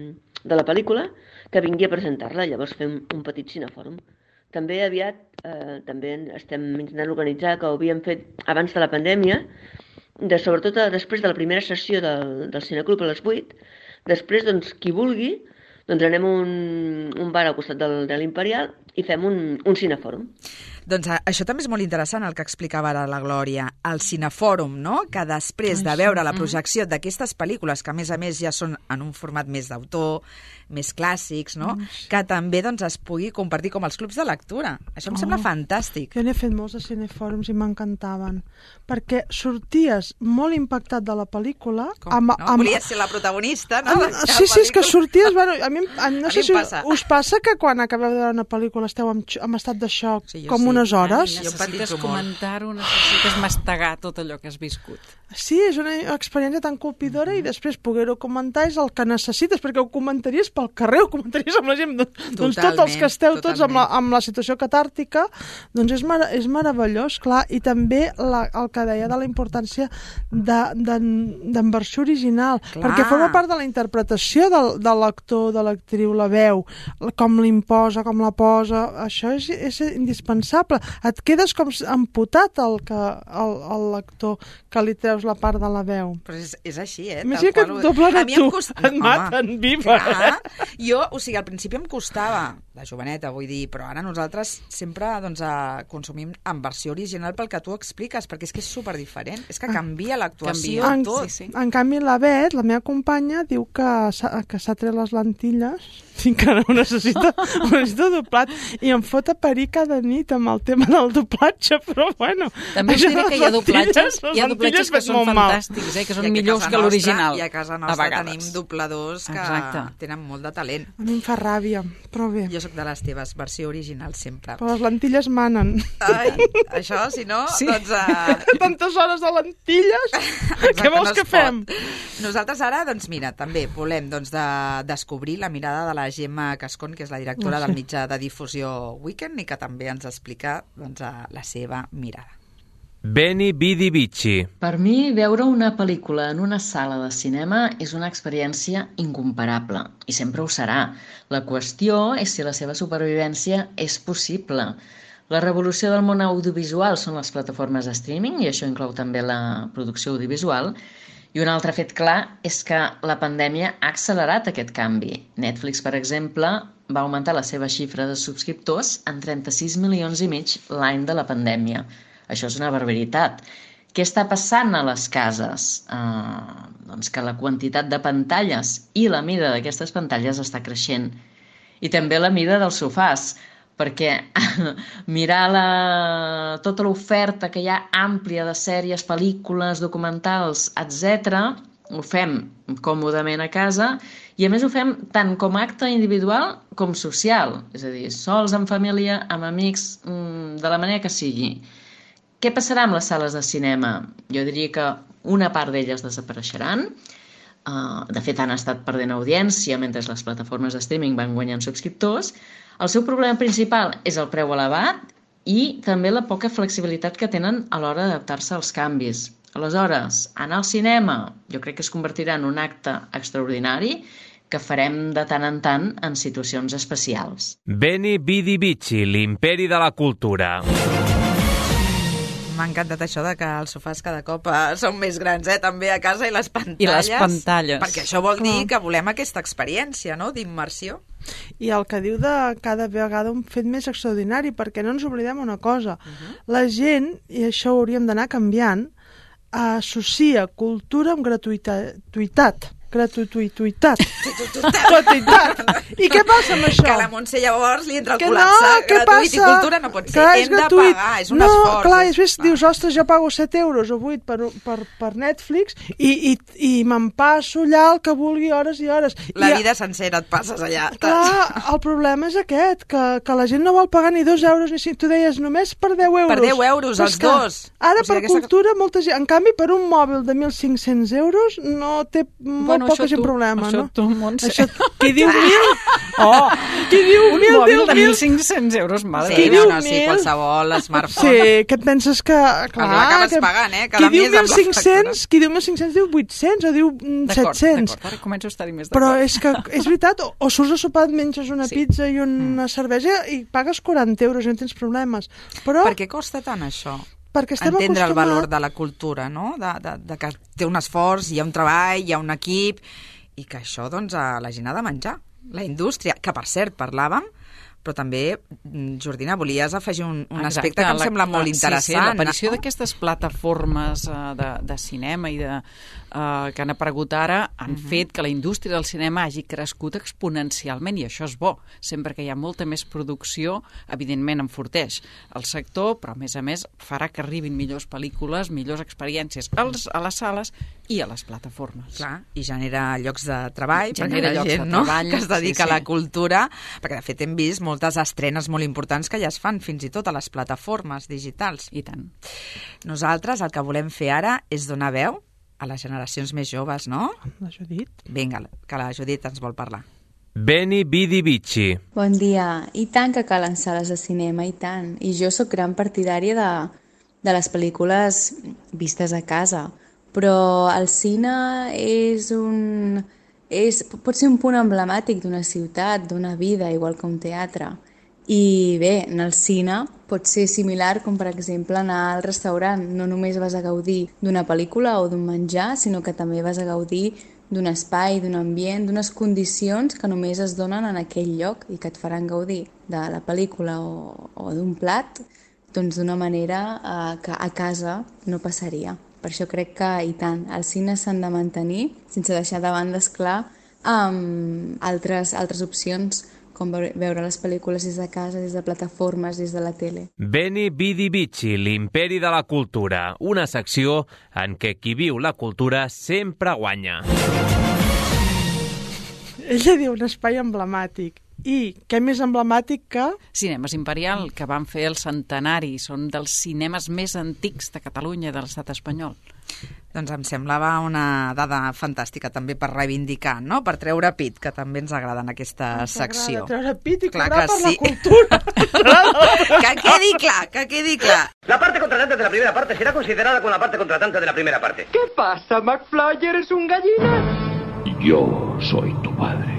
de la pel·lícula que vingui a presentar-la, llavors fem un petit cinefòrum. També aviat, eh, també estem intentant organitzar, que ho havíem fet abans de la pandèmia, de, sobretot després de la primera sessió del, del Cineclub a les vuit, després, doncs, qui vulgui, doncs anem a un, un bar al costat del, de l'Imperial i fem un, un cinefòrum. Doncs això també és molt interessant, el que explicava ara la Glòria, el cinefòrum, no? Que després de veure la projecció d'aquestes pel·lícules, que a més a més ja són en un format més d'autor, més clàssics, no? Que també doncs, es pugui compartir com els clubs de lectura. Això em Oh. sembla fantàstic. Jo n'he fet molts de cinefòrums i m'encantaven, perquè sorties molt impactat de la pel·lícula. Com? Amb, No? amb, Volies ser la protagonista, no? amb, sí, sí, és que sorties... Bueno, a mi, a, no A sé mi si em passa. us passa que quan acabeu de veure una pel·lícula esteu en, en estat de xoc, Sí, jo com sí. unes hores. Ai, necessites comentar-ho, necessites mastegar tot allò que has viscut. Sí, és una experiència tan colpidora i després poder-ho comentar és el que necessites, perquè ho comentaries pel carrer, ho comentaries amb la gent. Doncs tots els que esteu tots amb la, amb la situació catàrtica, doncs és, mar és meravellós, clar, i també la, el que deia de la importància d'en de, versió original, Clar. perquè forma part de la interpretació del, de l'actor, de l'actriu, la veu, com l'imposa, com la posa, pues, això és, és indispensable. Et quedes com amputat el, que, el, el lector que li treus la part de la veu. Però és, és així, eh? Imagina que et doblen a tu, cost... et maten, viva. Clar. Jo, o sigui, al principi em costava, de joveneta, vull dir, però ara nosaltres sempre doncs, consumim en versió original pel que tu expliques, perquè és que és superdiferent. És que canvia l'actuació, en, tot. Sí, sí. En canvi, la Bet, la meva companya, diu que s'ha, que s'ha tret les lentilles i que no ho necessita, ho necessita doblat, i em fot a parir cada nit amb el tema del doblatge, però bueno... També us diré que hi ha doblatges, hi ha doblatges que són fantàstics, eh, que són millors que l'original. I a casa nostra tenim dobladors que Exacte. Tenen molt de talent. A mi em fa ràbia, però bé. Jo sóc de les teves, versió original sempre. Però les lentilles manen. Ai, això, si no, sí. doncs... Uh... Tantes hores de lentilles, què vols no que fem? Nosaltres ara, doncs mira, també volem doncs, de descobrir la mirada de la Gemma Cascón, que és la directora no sé. del mitjà de difusió Weekend, i que també ens explica doncs, la seva mirada. Beni Bidi Bici. Per mi, veure una pel·lícula en una sala de cinema és una experiència incomparable, i sempre ho serà. La qüestió és si la seva supervivència és possible. La revolució del món audiovisual són les plataformes de streaming, i això inclou també la producció audiovisual. I un altre fet clar és que la pandèmia ha accelerat aquest canvi. Netflix, per exemple, va augmentar la seva xifra de subscriptors en trenta-sis milions i mig l'any de la pandèmia. Això és una barbaritat. Què està passant a les cases? Uh, doncs que la quantitat de pantalles i la mida d'aquestes pantalles està creixent. I també la mida dels sofàs, perquè mirar la, tota l'oferta que hi ha àmplia de sèries, pel·lícules, documentals, etcètera, ho fem còmodament a casa i a més ho fem tant com a acte individual com social, és a dir, sols, en família, amb amics, de la manera que sigui. Què passarà amb les sales de cinema? Jo diria que una part d'elles desapareixeran. Uh, de fet, han estat perdent audiència mentre les plataformes de streaming van guanyant subscriptors. El seu problema principal és el preu elevat i també la poca flexibilitat que tenen a l'hora d'adaptar-se als canvis. Aleshores, anar al cinema jo crec que es convertirà en un acte extraordinari que farem de tant en tant en situacions especials. Beni Bidi Bici, l'imperi de la cultura. M'ha encantat això de que els sofàs cada cop eh, són més grans, eh? També a casa, i les pantalles. I les pantalles. Perquè això vol dir que volem aquesta experiència, no?, d'immersió. I el que diu de cada vegada un fet més extraordinari, perquè no ens oblidem una cosa. Uh-huh. La gent, i això ho hauríem d'anar canviant, associa cultura amb gratuïtat. Gratuïtat. Gratuïtat. I què passa amb això? Que a la Montse llavors li entra el que col·lapse. No, què gratuït passa? I cultura no pot ser. Clar, Hem de pagar, és un no, esforç. No, clar, és ves, dius, ostres, jo pago set euros o vuit per, per, per Netflix i, i, i me'n passo allà el que vulgui hores i hores. La I, vida sencera et passes allà. Clar, el problema és aquest, que, que la gent no vol pagar ni dos euros, ni cinc. Tu deies només per deu euros. Per deu euros, els que, dos. Ara, o sigui, per aquesta... cultura, molta gent... En canvi, per un mòbil de mil cinc-cents euros no té molt bueno, poca gent problema, això no? Tu, Montse. Això, qui diu mil? Oh, qui diu mil? Mòbil de mil cinc-cents euros, madre. Sí, no, no, sí, qualsevol smartphone. Sí, que et penses que... Clar, l'acabes que, pagant, eh? Cada qui diu mil cinc-cents, qui diu mil cinc-cents diu vuit-cents o diu set-cents. D'acord, ara començo a estar-hi més Però d'acord. és que, és veritat, o, o surts a sopar, et menges una sí. pizza i una mm. cervesa i pagues quaranta euros i no tens problemes. Però... Per què costa tant això? Perquè estem entendre acostumat... el valor de la cultura, no? De, de, de que té un esforç, hi ha un treball, hi ha un equip, i que això, doncs, la gent ha de menjar. La indústria, que per cert parlàvem, però també, Jordina, volies afegir un, un Exacte, aspecte que em la, sembla la, molt interessant. Sí, sí, l'aparició no? d'aquestes plataformes uh, de, de cinema i de, uh, que han aparegut ara han uh -huh. fet que la indústria del cinema hagi crescut exponencialment, i això és bo. Sempre que hi ha molta més producció, evidentment enforteix el sector, però a més a més farà que arribin millors pel·lícules, millors experiències als, a les sales i a les plataformes. Clar, i genera llocs de treball, genera perquè la llocs gent de no? treball, que es dedica sí, a la sí. cultura, perquè de fet hem vist moltes estrenes molt importants que ja es fan fins i tot a les plataformes digitals. I tant. Nosaltres el que volem fer ara és donar veu a les generacions més joves, no? La Judit. Vinga, que la Judit ens vol parlar. Beni Bidi Bici. Bon dia. I tant que calen sales de cinema, i tant. I jo sóc gran partidària de, de les pel·lícules vistes a casa. Però el cine és un... És, pot ser un punt emblemàtic d'una ciutat, d'una vida, igual que un teatre. I bé, en el cine pot ser similar com per exemple anar al restaurant. No només vas a gaudir d'una pel·lícula o d'un menjar, sinó que també vas a gaudir d'un espai, d'un ambient, d'unes condicions que només es donen en aquell lloc i que et faran gaudir de la pel·lícula o, o d'un plat doncs d'una manera eh, que a casa no passaria. Per això crec que, i tant, els cines s'han de mantenir sense deixar de banda, esclar, amb altres, altres opcions com veure les pel·lícules des de casa, des de plataformes, des de la tele. Beni Vidi Vici, l'imperi de la cultura, una secció en què qui viu la cultura sempre guanya. Ella diu un espai emblemàtic. I què més emblemàtic que... Cinemes Imperial, que van fer el centenari, són dels cinemes més antics de Catalunya i de l'estat espanyol. Doncs em semblava una dada fantàstica també per reivindicar, no? Per treure pit, que també ens agrada en aquesta ens secció. Treure pit i clar cobrar per sí. la cultura. Que quedi clar, que quedi clar. La parte contratante de la primera parte será considerada como la parte contratante de la primera parte. ¿Qué pasa, McFly? ¿Eres un gallina? Yo soy tu padre.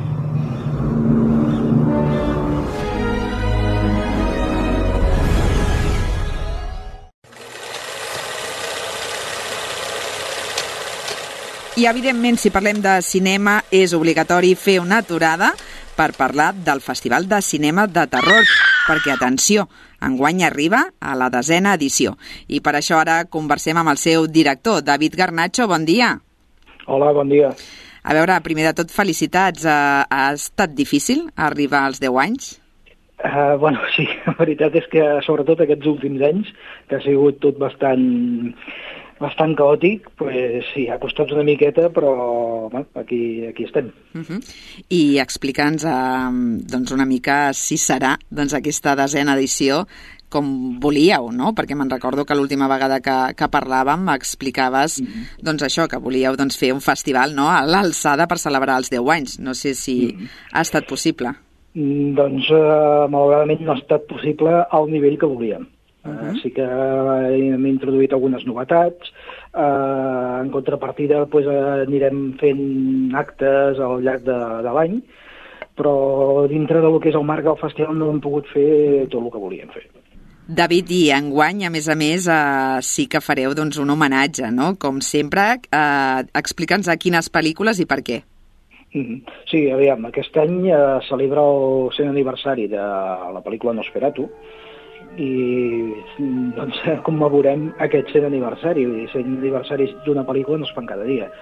I, evidentment, si parlem de cinema, és obligatori fer una aturada per parlar del Festival de Cinema de Terror, perquè, atenció, enguany arriba a la desena edició. I per això ara conversem amb el seu director, David Garnacho. Bon dia. Hola, bon dia. A veure, primer de tot, felicitats. Uh, ha estat difícil arribar als deu anys? Uh, bueno, sí, la veritat és que sobretot aquests últims anys, que ha sigut tot bastant... bastant caòtic, pues, sí, ha costat una miqueta, però bueno, aquí, aquí estem. Uh -huh. I explica'ns uh, doncs una mica si serà doncs, aquesta desena edició com volíeu, no? Perquè me'n recordo que l'última vegada que, que parlàvem m'explicaves uh -huh. doncs això, que volíeu doncs, fer un festival, no?, a l'alçada per celebrar els deu anys. No sé si uh -huh. ha estat possible. Mm, doncs, uh, malauradament no ha estat possible al nivell que volíem. Uh-huh. Uh, sí que hem introduït algunes novetats, uh, en contrapartida pues, uh, anirem fent actes al llarg de, de l'any, però dintre del que és el marc del festival no hem pogut fer tot el que volíem fer. David, i enguany, a més a més, uh, sí que fareu doncs, un homenatge, no? Com sempre, uh, explica'ns a quines pel·lícules i per què. Mm-hmm. Sí, aviam, aquest any uh, celebra el cent aniversari de la pel·lícula Nosferatu, i doncs commemorem aquest cent aniversari. cent aniversaris d'una pel·lícula no es fan cada dia,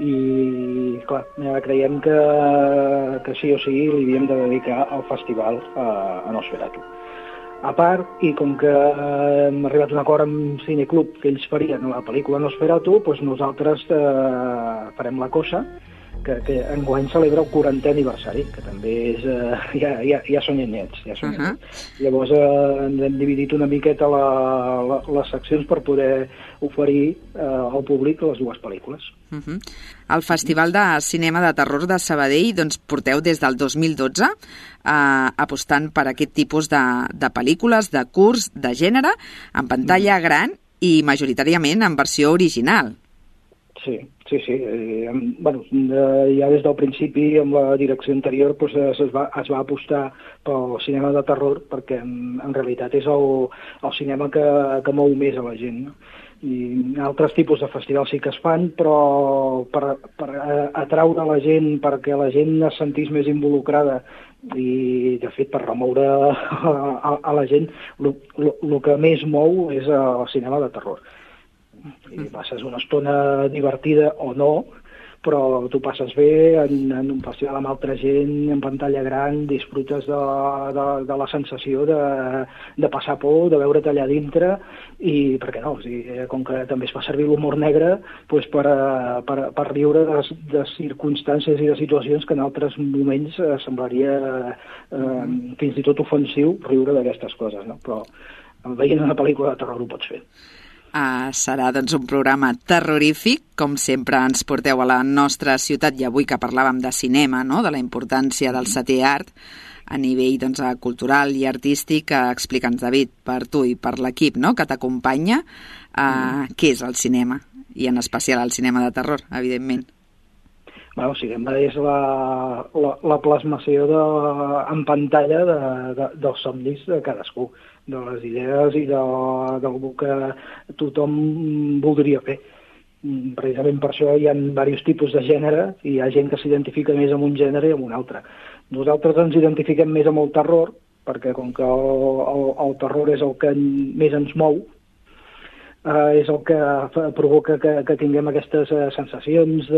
i clar, creiem que, que sí o sí li havíem de dedicar el festival a, a Nosferatu. A part, i com que hem arribat a un acord amb Cineclub que ells farien la pel·lícula Nosferatu, doncs nosaltres eh, farem la cosa, que, que enguany celebra el quarantè aniversari, que també és, eh, ja, ja, ja són anyets. Ja són uh -huh. Llavors eh, hem dividit una miqueta la, la, les seccions per poder oferir eh, al públic les dues pel·lícules. Uh -huh. Al Festival de Cinema de Terror de Sabadell doncs, porteu des del dos mil dotze eh, apostant per aquest tipus de, de pel·lícules, de curts, de gènere, en pantalla gran i majoritàriament en versió original. Sí, sí, sí. Eh, bueno, eh, ja des del principi, amb la direcció anterior, pues, es, va, es va apostar pel cinema de terror, perquè en, en realitat és el, el cinema que, que mou més a la gent, no? I altres tipus de festivals sí que es fan, però per, per atraure la gent, perquè la gent es sentís més involucrada i, de fet, per remoure a, a, a la gent, el que més mou és el cinema de terror. I passes una estona divertida o no, però tu passes bé en, en un festival amb altra gent, en pantalla gran, disfrutes de, de, de la sensació de, de passar por, de veure't allà dintre, i per què no? O sigui, com que també es fa servir l'humor negre pues, per, per, per riure de, de circumstàncies i de situacions que en altres moments eh, semblaria eh, fins i tot ofensiu riure d'aquestes coses, no? Però veient una pel·lícula de terror ho pots fer. Uh, serà doncs, un programa terrorífic, com sempre ens porteu a la nostra ciutat, i avui que parlàvem de cinema, no? De la importància del setè art a nivell doncs, cultural i artístic. Uh, explica'ns, David, per tu i per l'equip, no? Que t'acompanya, uh, mm. què és el cinema, i en especial el cinema de terror, evidentment. bueno, el cinema és la, la, la plasmació de, en pantalla de, de, dels somnis de cadascú, de les idees i de, del que tothom voldria fer. Precisament per això hi ha diversos tipus de gènere i hi ha gent que s'identifica més amb un gènere i amb un altre. Nosaltres ens identifiquem més amb el terror, perquè com que el, el, el terror és el que més ens mou, eh, és el que provoca que, que tinguem aquestes eh, sensacions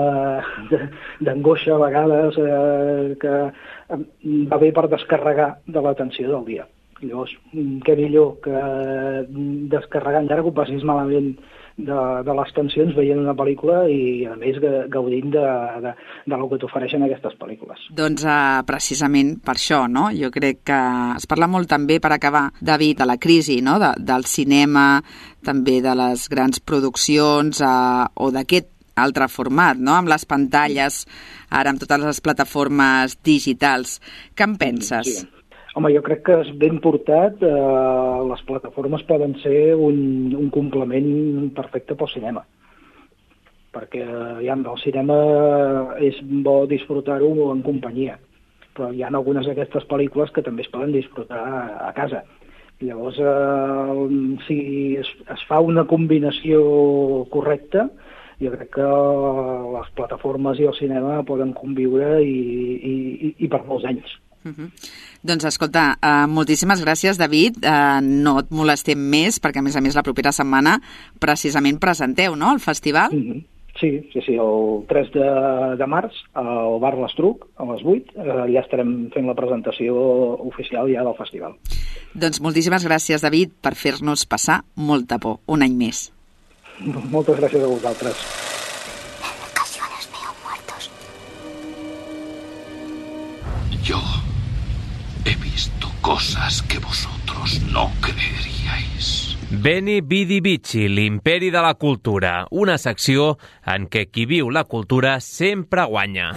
d'angoixa a vegades, eh, que eh, va bé per descarregar de la tensió del dia. Llavors, què millor que descarregar, encara que ho passis malament, de, de les tensions veient una pel·lícula i, a més, gaudint de, de, de lo que t'ofereixen aquestes pel·lícules. Doncs uh, precisament per això, no? Jo crec que es parla molt també, per acabar, David, de la crisi, no? de, del cinema, també de les grans produccions uh, o d'aquest altre format, no? Amb les pantalles, ara amb totes les plataformes digitals. Què en penses? Sí. Home, jo crec que és ben portat. Eh, les plataformes poden ser un, un complement perfecte pel cinema. Perquè ja, el cinema és bo disfrutar-ho en companyia. Però hi ha algunes d'aquestes pel·lícules que també es poden disfrutar a, a casa. Llavors, eh, si es, es fa una combinació correcta, jo crec que les plataformes i el cinema poden conviure i, i, i, i per molts anys. Uh-huh. Doncs escolta, uh, moltíssimes gràcies, David. Uh, no et molestem més perquè, a més a més, la propera setmana precisament presenteu, no?, el festival? Uh-huh. Sí, sí, sí, el tres de, de març al bar L'Estruc, a les vuit, uh, ja estarem fent la presentació oficial ja del festival. Doncs moltíssimes gràcies, David, per fer-nos passar molta por un any més. Moltes gràcies a vosaltres. En ocasiones veo muertos. Yo he visto cosas que vosotros no creeríais. Beni Vidi Vici, l'imperi de la cultura, una secció en què qui viu la cultura sempre guanya.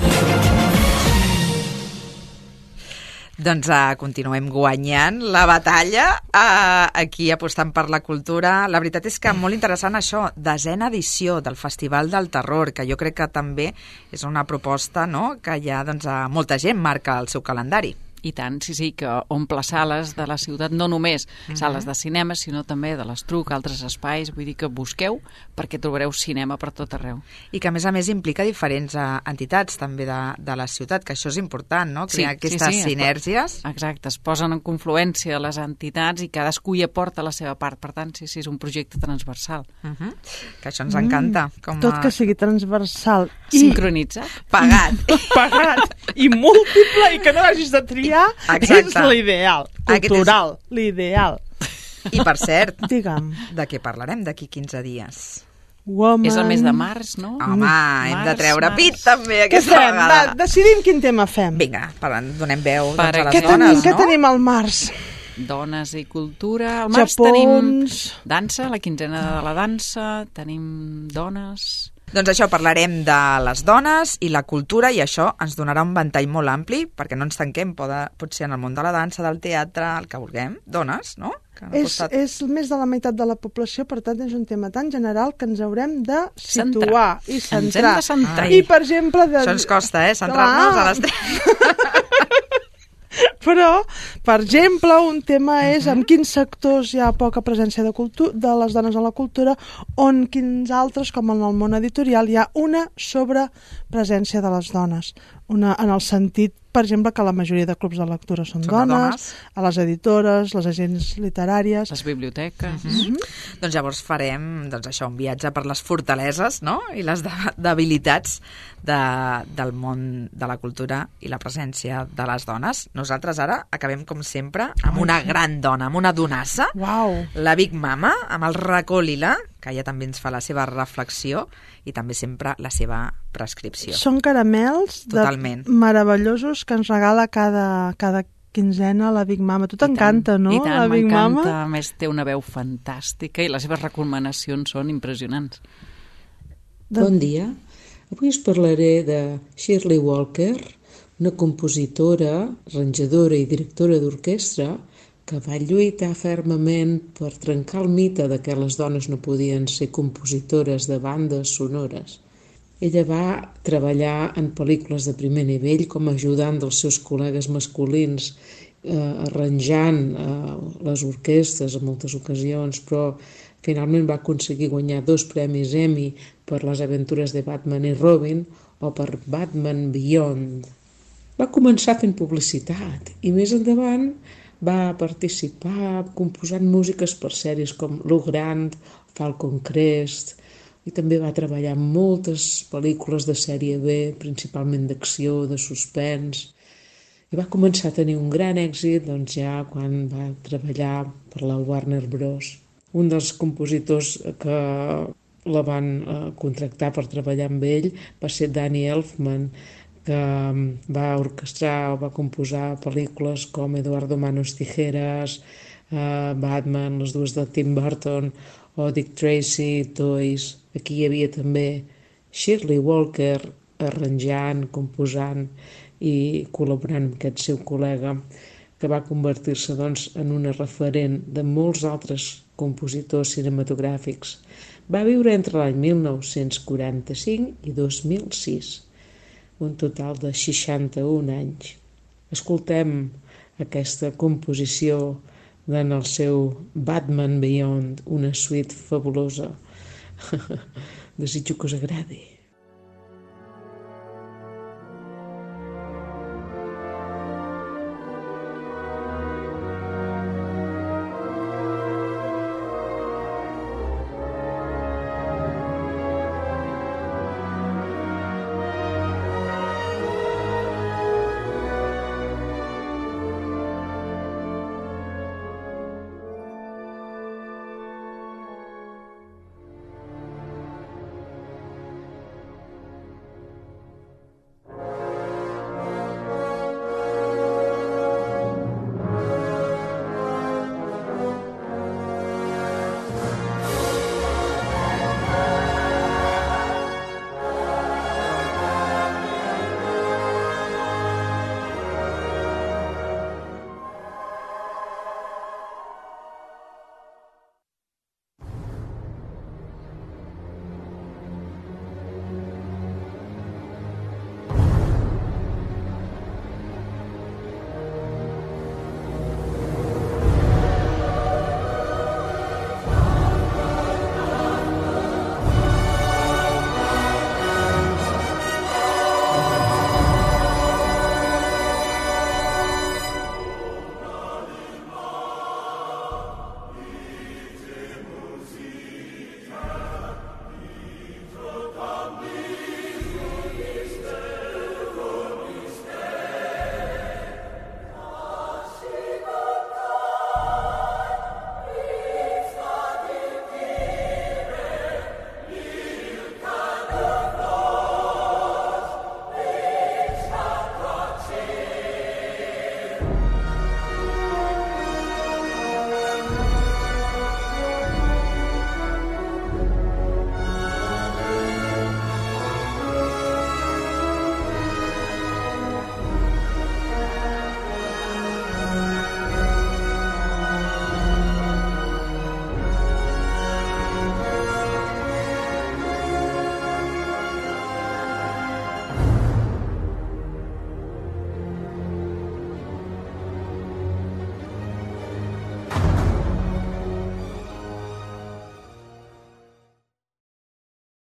Doncs uh, continuem guanyant la batalla, uh, aquí apostant per la cultura. La veritat és que molt interessant això, desena edició del Festival del Terror, que jo crec que també és una proposta, no?, que ja doncs, uh, molta gent marca el seu calendari. I tant, sí, sí, que omple sales de la ciutat, no només Uh-huh. sales de cinema, sinó també de l'Estruc, altres espais, vull dir que busqueu perquè trobareu cinema per tot arreu. I que, a més a més, implica diferents uh, entitats també de, de la ciutat, que això és important, no?, crear Sí, aquestes sí, sí, sinergies. Es, exacte, es posen en confluència les entitats i cadascú hi aporta la seva part, per tant, sí, sí, és un projecte transversal. Uh-huh. Que això ens encanta. Mm, com tot a... que sigui transversal. Sincronitzat. Pagat. Pagat. I múltiple, i que no hagis de triar. Exacte. És l'ideal, cultural, és... l'ideal. I, per cert, Digue'm. de què parlarem d'aquí quinze dies? Woman. És el mes de març, no? Home, Març, hem de treure març. pit també Què aquesta fem? Va, vegada. decidim quin tema fem. Vinga, parlant, donem veu Per doncs, a les Què dones, tenim, no? què tenim al març? Dones i cultura. Al març Japons. tenim dansa, la quinzena de la dansa, tenim dones... Doncs això, parlarem de les dones i la cultura, i això ens donarà un ventall molt ampli, perquè no ens tanquem, pot, potser en el món de la dansa, del teatre, el que vulguem. Dones, no? Que han És, costat... és més de la meitat de la població, per tant és un tema tan general que ens haurem de situar Centrar. i Ens hem centrar. de centrar. I, per exemple... De... Això ens costa, eh? Centrar-nos a les tres. Però, per exemple, un tema és en quins sectors hi ha poca presència de, cultu- de les dones a la cultura, on quins altres, com en el món editorial, hi ha una sobrepresència de les dones. Una, en el sentit, per exemple, que la majoria de clubs de lectura són, Són dones, dones. a les editores, les agents literàries... Les biblioteques... Mm -hmm. Doncs llavors farem doncs això, un viatge per les fortaleses, no?, i les de- debilitats de, del món de la cultura i la presència de les dones. Nosaltres ara acabem, com sempre, amb una gran dona, amb una donassa, Uau. la Big Mama, amb el racó lila, que ella també ens fa la seva reflexió i també sempre la seva prescripció. Són caramels de Totalment. meravellosos que ens regala cada, cada quinzena la Big Mama. Tu t'encanta, no? I tant, la Big m'encanta. Mama? A més, té una veu fantàstica i les seves recomanacions són impressionants. Bon dia. Avui us parlaré de Shirley Walker, una compositora, arranjadora i directora d'orquestra que va lluitar fermament per trencar el mite de que les dones no podien ser compositores de bandes sonores. Ella va treballar en pel·lícules de primer nivell com a ajudant dels seus col·legues masculins, eh, arranjant eh, les orquestres en moltes ocasions, però finalment va aconseguir guanyar dos premis Emmy per les aventures de Batman i Robin o per Batman Beyond. Va començar fent publicitat i més endavant va participar composant músiques per sèries com Lou Grant, Falcon Crest, i també va treballar en moltes pel·lícules de sèrie B, principalment d'acció, de suspens. I va començar a tenir un gran èxit doncs, ja quan va treballar per la Warner Bros. Un dels compositors que la van eh, contractar per treballar amb ell va ser Danny Elfman, que va orquestrar o va composar pel·lícules com Eduardo Manos Tijeras, eh, Batman, les dues de Tim Burton, o Dick Tracy, Toys. Aquí hi havia també Shirley Walker arranjant, composant i col·laborant amb aquest seu col·lega, que va convertir-se doncs, en una referent de molts altres compositors cinematogràfics. Va viure entre l'any mil nou-cents quaranta-cinc i dos mil sis, un total de seixanta-un anys. Escoltem aquesta composició en el seu Batman Beyond, una suite fabulosa. Desitjo que us agradi.